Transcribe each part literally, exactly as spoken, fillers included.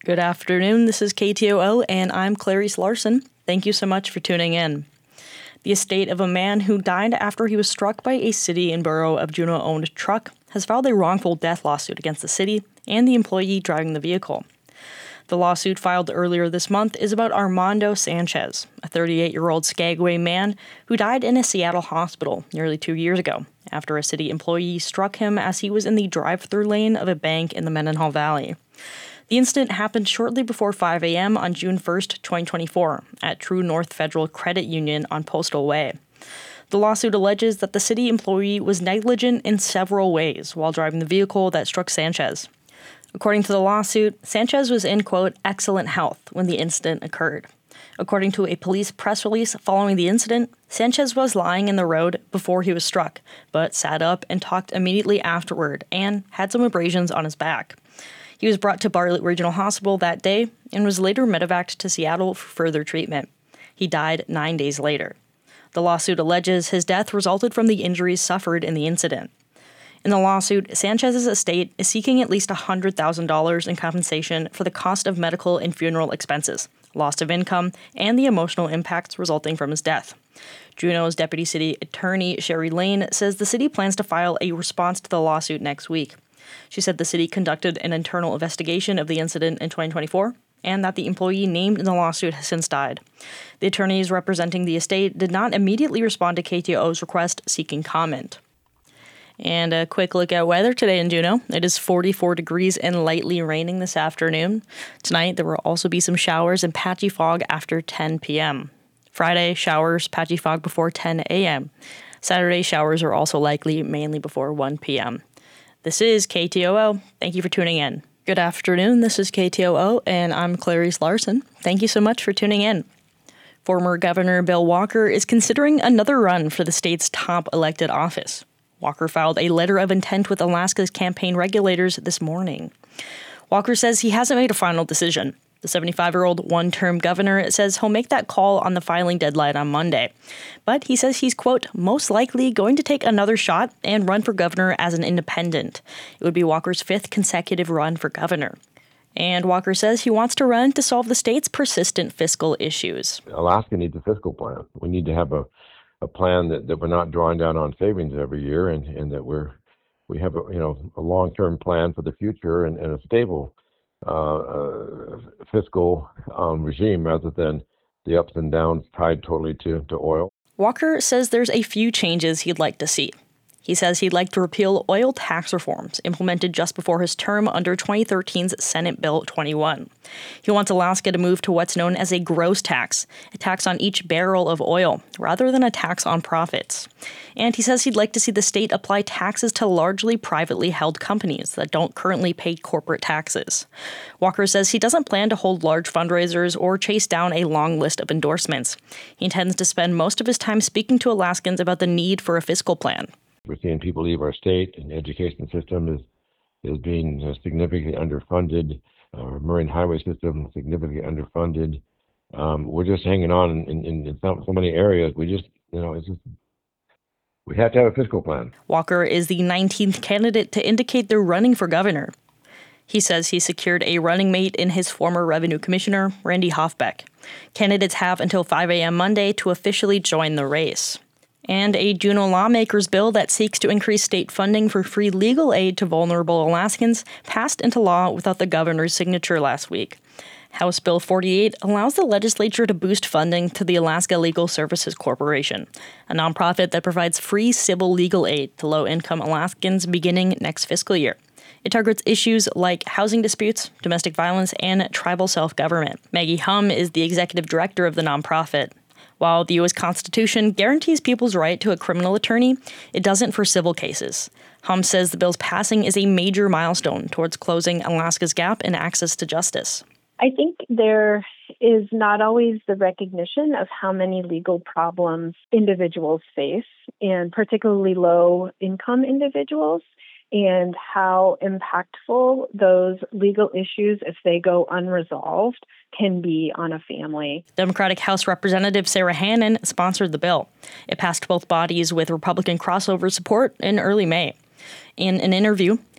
Good afternoon, this is K T O O, and I'm Clarice Larson. Thank you so much for tuning in. The estate of a man who died after he was struck by a city and borough of Juneau-owned truck has filed a wrongful death lawsuit against the city and the employee driving the vehicle. The lawsuit filed earlier this month is about Armando Sanchez, a thirty-eight-year-old Skagway man who died in a Seattle hospital nearly two years ago after a city employee struck him as he was in the drive-through lane of a bank in the Mendenhall Valley. The incident happened shortly before five a.m. on June first, twenty twenty-four, at True North Federal Credit Union on Postal Way. The lawsuit alleges that the city employee was negligent in several ways while driving the vehicle that struck Sanchez. According to the lawsuit, Sanchez was in, quote, excellent health when the incident occurred. According to a police press release following the incident, Sanchez was lying in the road before he was struck, but sat up and talked immediately afterward and had some abrasions on his back. He was brought to Bartlett Regional Hospital that day and was later medevaced to Seattle for further treatment. He died nine days later. The lawsuit alleges his death resulted from the injuries suffered in the incident. In the lawsuit, Sanchez's estate is seeking at least one hundred thousand dollars in compensation for the cost of medical and funeral expenses, loss of income, and the emotional impacts resulting from his death. Juneau's Deputy City Attorney Sherry Lane says the city plans to file a response to the lawsuit next week. She said the city conducted an internal investigation of the incident in twenty twenty-four and that the employee named in the lawsuit has since died. The attorneys representing the estate did not immediately respond to K T O O's request seeking comment. And a quick look at weather today in Juneau. It is forty-four degrees and lightly raining this afternoon. Tonight, there will also be some showers and patchy fog after ten p.m. Friday, showers, patchy fog before ten a.m. Saturday, showers are also likely, mainly before one p.m. This is K T O O. Thank you for tuning in. Good afternoon. This is K T O O, and I'm Clarice Larson. Thank you so much for tuning in. Former Governor Bill Walker is considering another run for the state's top elected office. Walker filed a letter of intent with Alaska's campaign regulators this morning. Walker says he hasn't made a final decision. The seventy-five-year-old one-term governor says he'll make that call on the filing deadline on Monday. But he says he's, quote, most likely going to take another shot and run for governor as an independent. It would be Walker's fifth consecutive run for governor. And Walker says he wants to run to solve the state's persistent fiscal issues. Alaska needs a fiscal plan. We need to have a, a plan that, that we're not drawing down on savings every year and, and that we're we have a, you know, a long-term plan for the future and, and a stable Uh, uh, fiscal um, regime rather than the ups and downs tied totally to, to oil. Walker says there's a few changes he'd like to see. He says he'd like to repeal oil tax reforms implemented just before his term under twenty thirteen's Senate Bill twenty-one. He wants Alaska to move to what's known as a gross tax, a tax on each barrel of oil, rather than a tax on profits. And he says he'd like to see the state apply taxes to largely privately held companies that don't currently pay corporate taxes. Walker says he doesn't plan to hold large fundraisers or chase down a long list of endorsements. He intends to spend most of his time speaking to Alaskans about the need for a fiscal plan. We're seeing people leave our state, and the education system is is being uh, significantly underfunded. Our marine highway system significantly underfunded. Um, we're just hanging on in, in, in so, so many areas. We just, you know, it's just we have to have a fiscal plan. Walker is the nineteenth candidate to indicate they're running for governor. He says he secured a running mate in his former revenue commissioner, Randy Hoffbeck. Candidates have until five a.m. Monday to officially join the race. And a Juneau lawmakers bill that seeks to increase state funding for free legal aid to vulnerable Alaskans passed into law without the governor's signature last week. House Bill forty-eight allows the legislature to boost funding to the Alaska Legal Services Corporation, a nonprofit that provides free civil legal aid to low-income Alaskans beginning next fiscal year. It targets issues like housing disputes, domestic violence, and tribal self-government. Maggie Hum is the executive director of the nonprofit. While the U S Constitution guarantees people's right to a criminal attorney, it doesn't for civil cases. Hum says the bill's passing is a major milestone towards closing Alaska's gap in access to justice. I think there is not always the recognition of how many legal problems individuals face, and particularly low-income individuals, and how impactful those legal issues, if they go unresolved, can be on a family. Democratic House Representative Sarah Hannon sponsored the bill. It passed both bodies with Republican crossover support in early May. In an interview,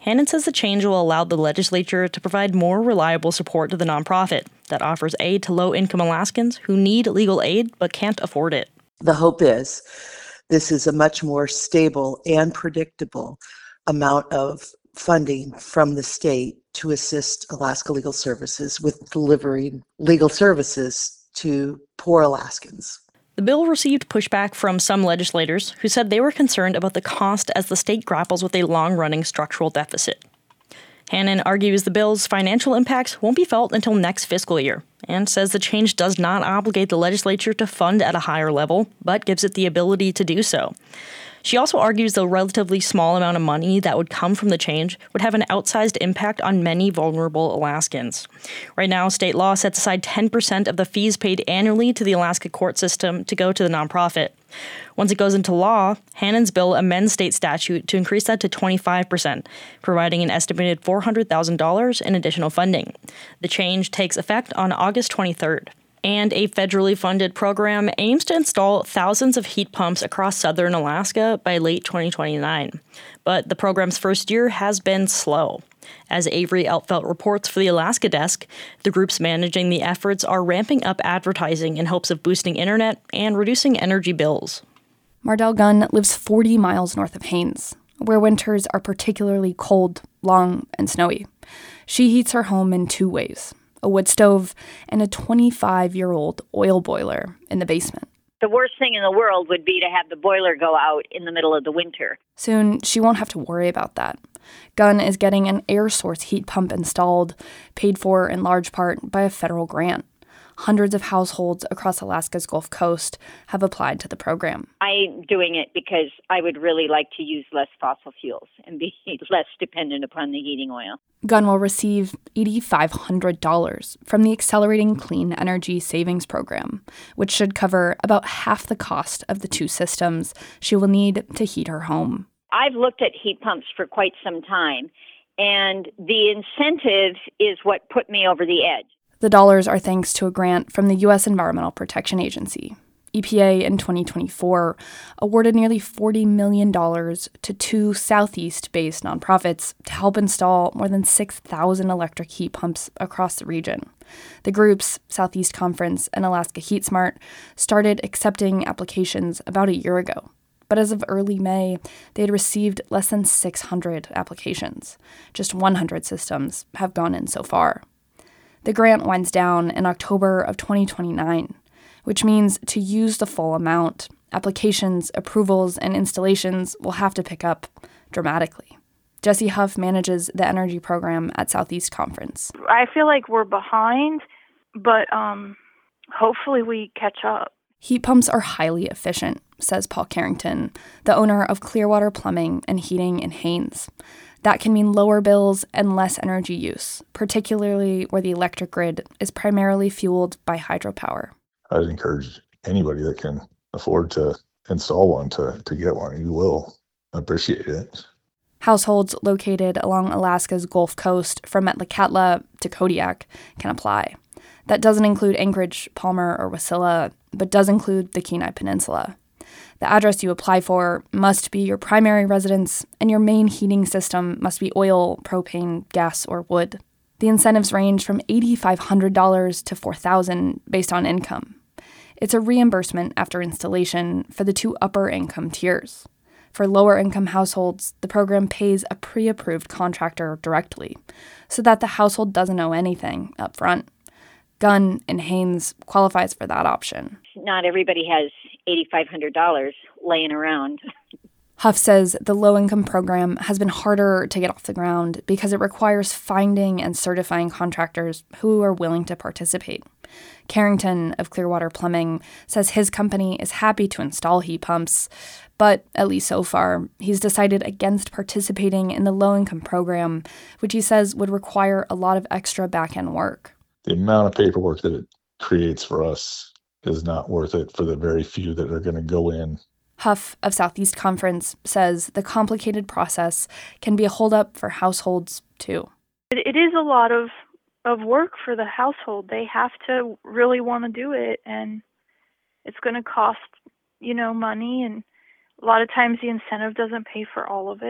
Hannon says the change will allow the legislature to provide more reliable support to the nonprofit that offers aid to low-income Alaskans who need legal aid but can't afford it. The hope is this is a much more stable and predictable amount of funding from the state to assist Alaska Legal Services with delivering legal services to poor Alaskans. The bill received pushback from some legislators who said they were concerned about the cost as the state grapples with a long-running structural deficit. Hannon argues the bill's financial impacts won't be felt until next fiscal year, and says the change does not obligate the legislature to fund at a higher level, but gives it the ability to do so. She also argues the relatively small amount of money that would come from the change would have an outsized impact on many vulnerable Alaskans. Right now, state law sets aside ten percent of the fees paid annually to the Alaska court system to go to the nonprofit. Once it goes into law, Hannon's bill amends state statute to increase that to twenty-five percent, providing an estimated four hundred thousand dollars in additional funding. The change takes effect on August twenty-third. And a federally funded program aims to install thousands of heat pumps across southern Alaska by late twenty twenty-nine. But the program's first year has been slow. As Avery Eltfelt reports for the Alaska Desk, the groups managing the efforts are ramping up advertising in hopes of boosting internet and reducing energy bills. Mardell Gunn lives forty miles north of Haines, where winters are particularly cold, long, and snowy. She heats her home in two ways: a wood stove, and a twenty-five-year-old oil boiler in the basement. The worst thing in the world would be to have the boiler go out in the middle of the winter. Soon, she won't have to worry about that. Gunn is getting an air source heat pump installed, paid for in large part by a federal grant. Hundreds of households across Alaska's Gulf Coast have applied to the program. I'm doing it because I would really like to use less fossil fuels and be less dependent upon the heating oil. Gunn will receive eight thousand five hundred dollars from the Accelerating Clean Energy Savings Program, which should cover about half the cost of the two systems she will need to heat her home. I've looked at heat pumps for quite some time, and the incentive is what put me over the edge. The dollars are thanks to a grant from the U S Environmental Protection Agency. E P A in twenty twenty-four awarded nearly forty million dollars to two Southeast-based nonprofits to help install more than six thousand electric heat pumps across the region. The groups, Southeast Conference and Alaska Heat Smart, started accepting applications about a year ago. But as of early May, they had received less than six hundred applications. Just one hundred systems have gone in so far. The grant winds down in October of twenty twenty-nine, which means to use the full amount, applications, approvals, and installations will have to pick up dramatically. Jessie Huff manages the energy program at Southeast Conference. I feel like we're behind, but um, hopefully we catch up. Heat pumps are highly efficient, says Paul Carrington, the owner of Clearwater Plumbing and Heating in Haines. That can mean lower bills and less energy use, particularly where the electric grid is primarily fueled by hydropower. I'd encourage anybody that can afford to install one to, to get one. You will appreciate it. Households located along Alaska's Gulf Coast from Metlakatla to Kodiak can apply. That doesn't include Anchorage, Palmer, or Wasilla, but does include the Kenai Peninsula. The address you apply for must be your primary residence, and your main heating system must be oil, propane, gas, or wood. The incentives range from eight thousand five hundred dollars to four thousand dollars based on income. It's a reimbursement after installation for the two upper-income tiers. For lower-income households, the program pays a pre-approved contractor directly, so that the household doesn't owe anything up front. Gunn in Haines qualifies for that option. Not everybody has eight thousand five hundred dollars laying around. Huff says the low-income program has been harder to get off the ground because it requires finding and certifying contractors who are willing to participate. Carrington of Clearwater Plumbing says his company is happy to install heat pumps, but at least so far, he's decided against participating in the low-income program, which he says would require a lot of extra back-end work. The amount of paperwork that it creates for us is not worth it for the very few that are going to go in. Huff of Southeast Conference says the complicated process can be a holdup for households, too. It, it is a lot of, of work for the household. They have to really want to do it, and it's going to cost, you know, money, and a lot of times the incentive doesn't pay for all of it.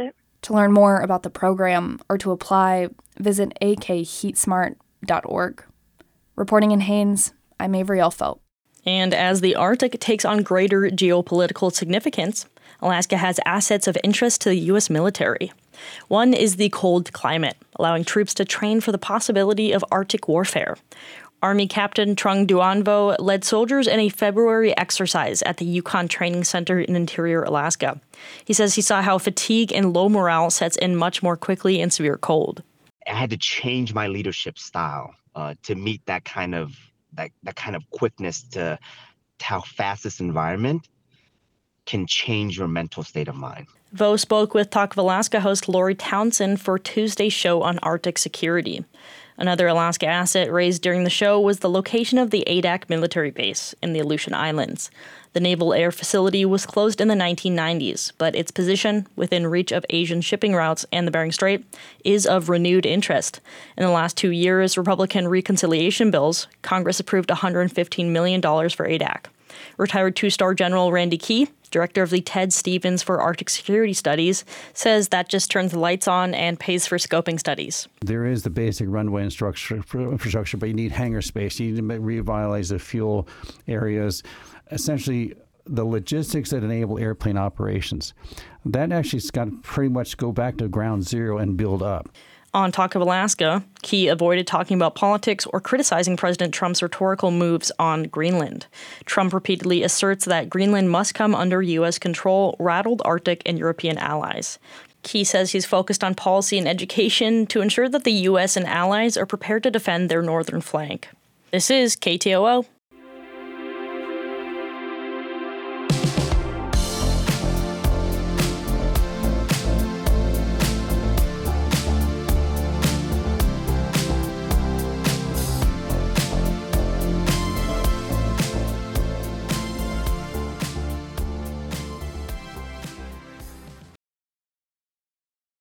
To learn more about the program or to apply, visit a k heat smart dot org. Reporting in Haines, I'm Avery Elfelt. And as the Arctic takes on greater geopolitical significance, Alaska has assets of interest to the U S military. One is the cold climate, allowing troops to train for the possibility of Arctic warfare. Army Captain Trung Duanvo led soldiers in a February exercise at the Yukon Training Center in interior Alaska. He says he saw how fatigue and low morale sets in much more quickly in severe cold. I had to change my leadership style uh, to meet that kind of that, that kind of quickness to, to how fast this environment can change your mental state of mind. Vo spoke with Talk of Alaska host Lori Townsend for Tuesday's show on Arctic security. Another Alaska asset raised during the show was the location of the Adak military base in the Aleutian Islands. The Naval Air Facility was closed in the nineteen nineties, but its position within reach of Asian shipping routes and the Bering Strait is of renewed interest. In the last two years, Republican reconciliation bills, Congress approved one hundred fifteen million dollars for Adak. Retired two-star General Randy Key, director of the Ted Stevens for Arctic Security Studies, says that just turns the lights on and pays for scoping studies. There is the basic runway infrastructure, but you need hangar space. You need to revitalize the fuel areas. Essentially, the logistics that enable airplane operations. That actually's got to pretty much go back to ground zero and build up. On Talk of Alaska, Key avoided talking about politics or criticizing President Trump's rhetorical moves on Greenland. Trump repeatedly asserts that Greenland must come under U S control, rattled Arctic and European allies. Key says he's focused on policy and education to ensure that the U S and allies are prepared to defend their northern flank. This is K T O O.